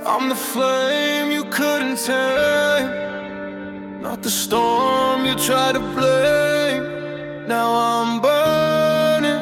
I'm the flame you couldn't tame, not the storm you tried to blame. Now I'm burning,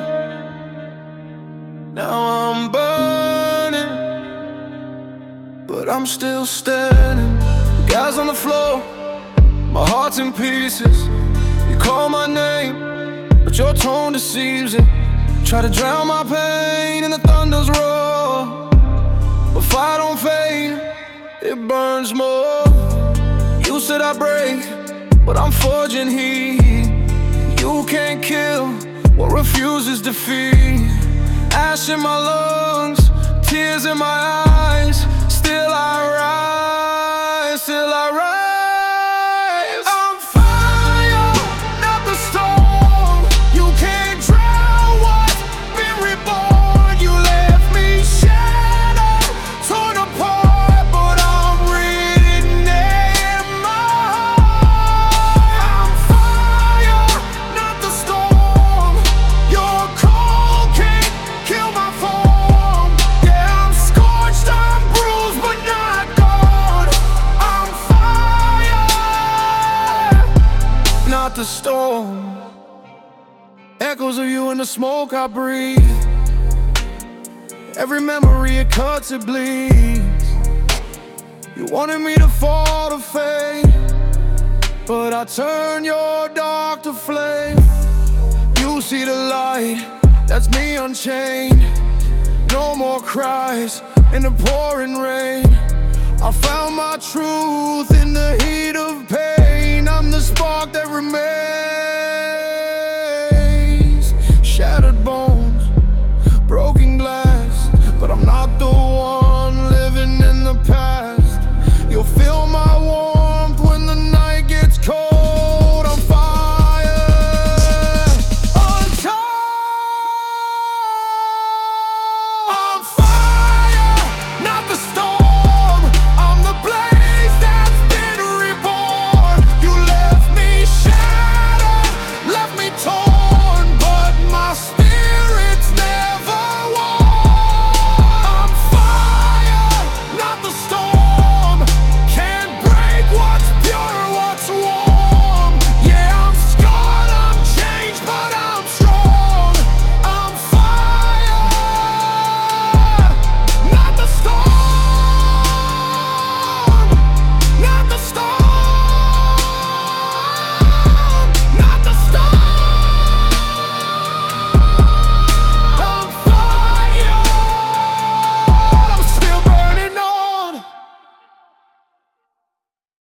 now I'm burning, but I'm still standing. Gas on the floor, my heart's in pieces. You call my name, but your tone deceives it. Try to drown my pain in the thunder's roar, but fire don't fade, it burns more. You said I break, but I'm forging heat. You can't kill what refuses defeat. Ash in my lungs, tears in my eyes. Still I rise, still I rise. I'm fire, not the storm. You can't drown what's been reborn. You left me shattered, torn apart, but I'm written in my heart. I'm fire, not the storm. Your cold can't kill my form. Yeah, I'm scorched, I'm bruised, but not gone. I'm fire, not the storm. Echoes of you in the smoke I breathe. Every memory it cuts, it bleeds. You wanted me to fall to fame, but I turn your dark to flame. You see the light, that's me unchained. No more cries in the pouring rain. I found my truth in the heat of pain. I'm the spark that remains. Shattered bones, broken glass, but I'm not the one.